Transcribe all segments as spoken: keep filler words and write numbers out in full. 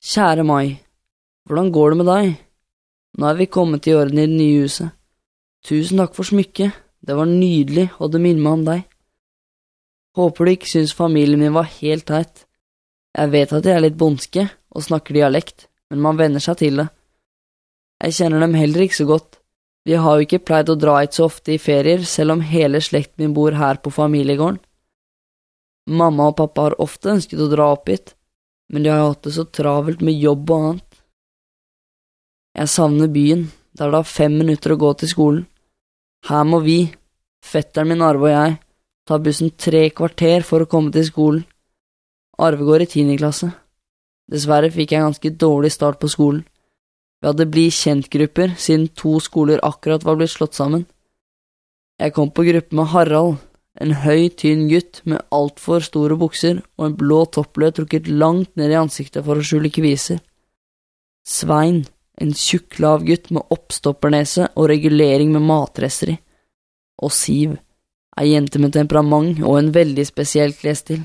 Kjære Mai, hvordan går det med deg? Nå er vi kommet i orden i det nye huset. Tusen takk for smykket, det var nydelig, og det minner meg om deg. Håper du ikke synes familien min var helt teit. Jeg vet at de er litt bondske og snakker dialekt, men man venner seg til det. Jeg kjenner dem heller ikke så godt. Vi har jo ikke pleid å dra hit så ofte i ferier, selv om hele slekten min bor her på familiegården. Mamma og pappa har ofte ønsket å dra opp hit, men de har hatt det så travelt med jobb og annet. Jeg savner byen, der det har fem minutter å gå til skolen. Her må vi, fetteren min Arve og jeg, ta bussen tre kvarter for å komme til skolen. Arve går i tiende klasse. Dessverre fikk jeg en ganske dårlig start på skolen. Vi hadde bli kjentgrupper siden to skoler akkurat var blitt slått sammen. Jeg kom på gruppe med Harald, en høy, tynn gutt med alt for store bukser og en blå topplød trukket langt ned i ansiktet for å skjule kviser. Svein, en tjukk lav gutt med oppstoppernese og regulering med matrester i. Og Siv, ei jente med temperament og en veldig spesiell klesstil.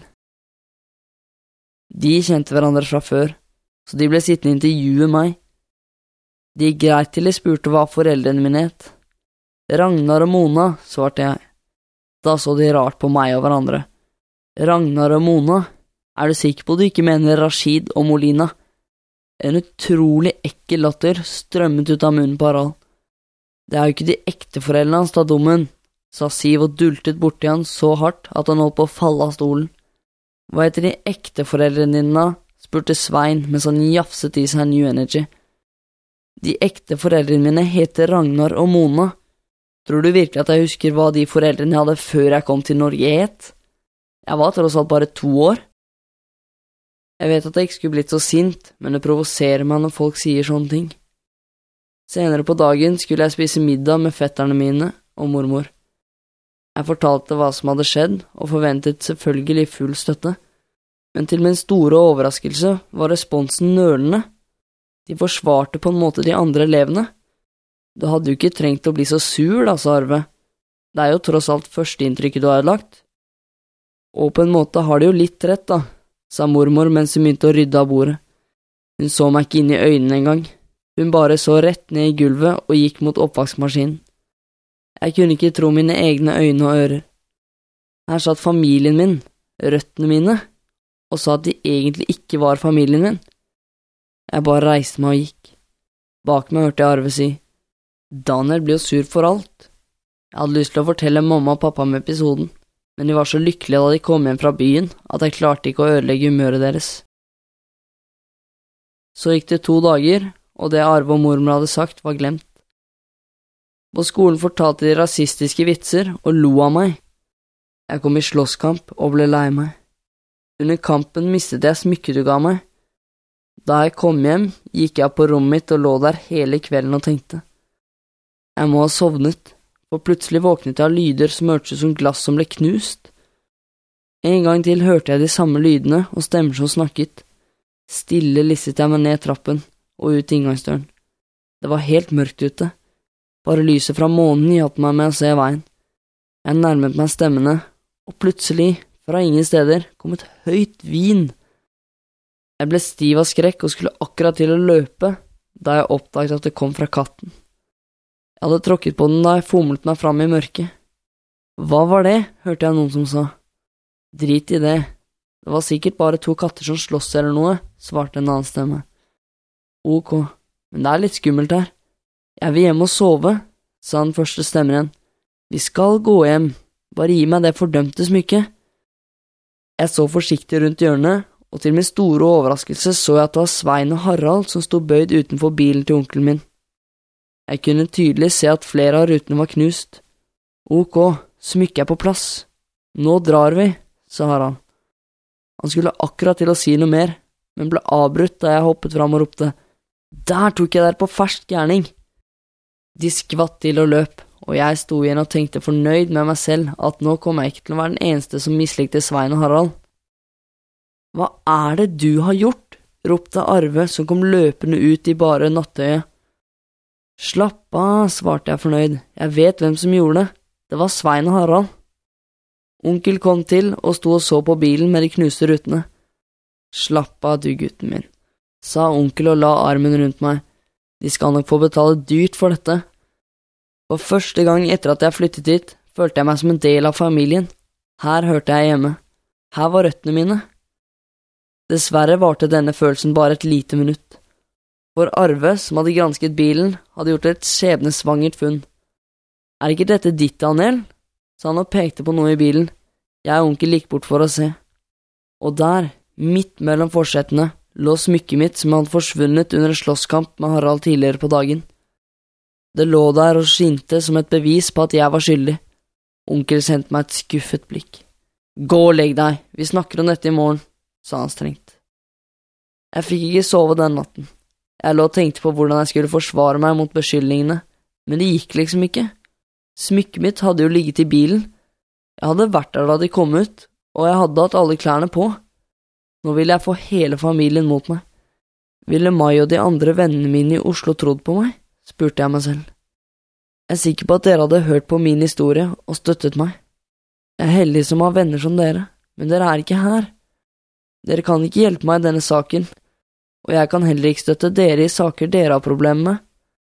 De kjente hverandre fra før, så de ble sittende og intervjue meg. De gikk greit til de spurte hva foreldrene mine het. Ragnar og Mona, svarte jeg. Da så de rart på meg og hverandre. Ragnar og Mona? Er du sikker på at du ikke mener Rashid og Molina? En utrolig ekkel latter strømmet ut av munnen på Harald. Det er jo ikke de ekte foreldrene hans, da dummen, sa Siv og dultet borti han så hardt at han holdt på å falle av stolen. Hva heter de ekte foreldrene dine da? Spurte Svein mens han jafset i seg New Energy. De ekte foreldrene mine heter Ragnar og Mona. Tror du virkelig at jeg husker hva de foreldrene jeg hadde før jeg kom til Norge het? Jeg var tross alt bare to år. Jeg vet at jeg ikke skulle blitt så sint, men det provoserer meg når folk sier sånne ting. Senere på dagen skulle jeg spise middag med fetterne mine og mormor. Jeg fortalte hva som hadde skjedd, og forventet selvfølgelig full støtte, men til min store overraskelse var responsen nølende. De forsvarte på en måte de andre elevene. Du hadde jo ikke trengt å bli så sur da, sa Arve. Det er jo tross alt førsteinntrykket du har lagt. Og på en måte har de jo litt rett da, sa mormor mens hun begynte å rydde av bordet. Hun så meg ikke inn i øynene engang. Hun bare så rett ned i gulvet og gikk mot oppvaskmaskinen. Jeg kunne ikke tro mine egne øyne og ører. Her satt familien min, røttene mine, og sa at de egentlig ikke var familien min. Jeg bare reiste meg og gikk. Bak meg hørte jeg Arve si, Daniel blir jo sur for alt. Jeg hadde lyst til å fortelle mamma og pappa om episoden, men de var så lykkelige da de kom hjem fra byen at jeg klarte ikke å ødelegge humøret deres. Så gikk det to dager, og det Arve og mormor hadde sagt var glemt. På skolen fortalte de rasistiske vitser og lo av meg. Jeg kom i slåsskamp og ble lei meg. Under kampen mistet jeg smykket du ga meg. Da jeg kom hjem, gikk jeg på rommet mitt og lå der hele kvelden og tenkte. Jeg må ha sovnet, for plutselig våknet jeg av lyder som hørtes ut som glass som ble knust. En gang til hørte jeg de samme lydene og stemmer som snakket. Stille listet jeg meg ned trappen og ut inngangsdøren. Det var helt mørkt ute. Bare lyset fra månen hjalp meg med å se veien. Jeg nærmet meg stemmene, og plutselig, fra ingen steder, kom et høyt hvin. Jeg ble stiv av skrekk og skulle akkurat til å løpe, da jeg oppdaget at det kom fra katten. Jeg hadde tråkket på den da jeg fomlet meg fram i mørket. Hva var det, hørte jeg noen som sa. Drit i det, det var sikkert bare to katter som slåss eller noe, svarte en annen stemme. Ok, men det er litt skummelt her. Jeg vil hjem og sove, sa den første stemmen igjen. Vi skal gå hjem, bare gi meg det fordømte smykket. Jeg så forsiktig rundt hjørnet, og til min store overraskelse så jeg at det var Svein og Harald som sto bøyd utenfor bilen til onkelen min. Jeg kunne tydelig se at flere av rutene var knust. Ok, smykket er på plass. Nå drar vi, sa Harald. Han skulle akkurat til å si noe mer, men ble avbrutt da jeg hoppet fram og ropte. Der tok jeg dere på fersk gjerning! De skvatt til og løp, og jeg sto igjen og tenkte fornøyd med meg selv at nå kom jeg ikke til å være den eneste som mislikte Svein og Harald. Hva er det du har gjort? Ropte Arve som kom løpende ut i bare nattøyet. Slapp av, svarte jeg fornøyd. Jeg vet hvem som gjorde det. Det var Svein og Harald. Onkel kom til og sto og så på bilen med de knuste rutene. Slapp av du, gutten min, sa onkel og la armen rundt meg. De skal nok få betale dyrt for dette. For første gang etter at jeg flyttet hit, følte jeg meg som en del av familien. Her hørte jeg hjemme. Her var røttene mine. Dessverre varte denne følelsen bare et lite minutt. For Arve, som hadde gransket bilen, hadde gjort et skjebnesvangert funn. Er ikke dette ditt, Daniel? Sa han og pekte på noe i bilen. Jeg og onkel gikk bort for å se. Og der, midt mellom forsettene, lå smykket mitt som hadde forsvunnet under en slåsskamp med Harald tidligere på dagen. Det lå der og skinte som et bevis på at jeg var skyldig. Onkel sendte meg et skuffet blikk. Gå og legg deg, vi snakker om dette i morgen, sa han strengt. Jeg fikk ikke sove den natten. Jeg lå og tenkte på hvordan jeg skulle forsvare meg mot beskyldningene, men det gikk liksom ikke. Smykket mitt hadde jo ligget i bilen. Jeg hadde vært der da de kom ut, og jeg hadde hatt alle klærne på. Nå ville jeg få hele familien mot meg. Ville Mai og de andre vennene mine i Oslo trodd på meg? Spurte jeg meg selv. Jeg er sikker på at dere hadde hørt på min historie og støttet meg. Jeg er heldig som har venner som dere, men dere er ikke her. Dere kan ikke hjelpe meg i denne saken, og jeg kan heller ikke støtte dere i saker dere har problemer med.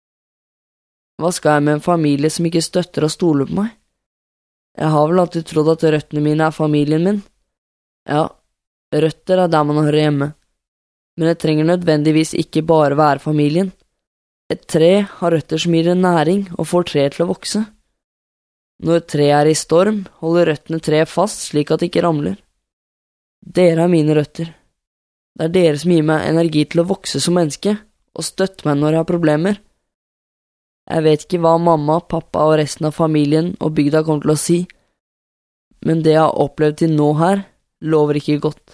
Hva skal jeg med en familie som ikke støtter og stoler på meg? Jeg har vel alltid trodd at røttene mine er familien min. Ja, røtter er der man hører hjemme, men det trenger nødvendigvis ikke bare være familien. Et tre har røtter som gir en næring og får treet til å vokse. Når treet er i storm, holder røttene treet fast slik at det ikke ramler. Dere er mine røtter. Det er dere som gir meg energi til å vokse som menneske, og støtter meg når jeg har problemer. Jeg vet ikke hva mamma, pappa og resten av familien og bygda kommer til å si, men det jeg har opplevd til nå her, lover ikke godt.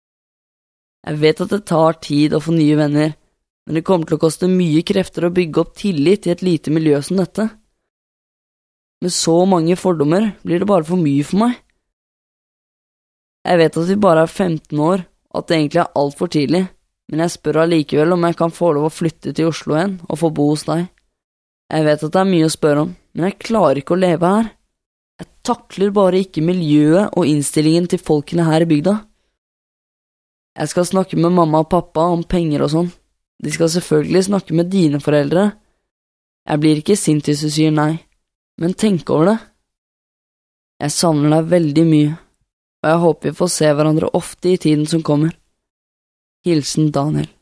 Jeg vet at det tar tid å få nye venner, men det kommer til å koste mye krefter å bygge opp tillit i et lite miljø som dette. Med så mange fordommer blir det bare for mye for meg. Jeg vet at vi bare er femten år, og at det egentlig er alt for tidlig, men jeg spør allikevel om jeg kan få lov å flytte til Oslo igjen og få bo hos deg. Jeg vet at det er mye å spørre om, men jeg klarer ikke å leve her. Jeg takler bare ikke miljøet og innstillingen til folkene her i bygda. Jeg skal snakke med mamma og pappa om penger og sånn. De skal selvfølgelig snakke med dine foreldre. Jeg blir ikke sint hvis du sier nei, men tenk over det. Jeg savner deg veldig mye, og jeg håper vi får se hverandre ofte i tiden som kommer. Hilsen Daniel.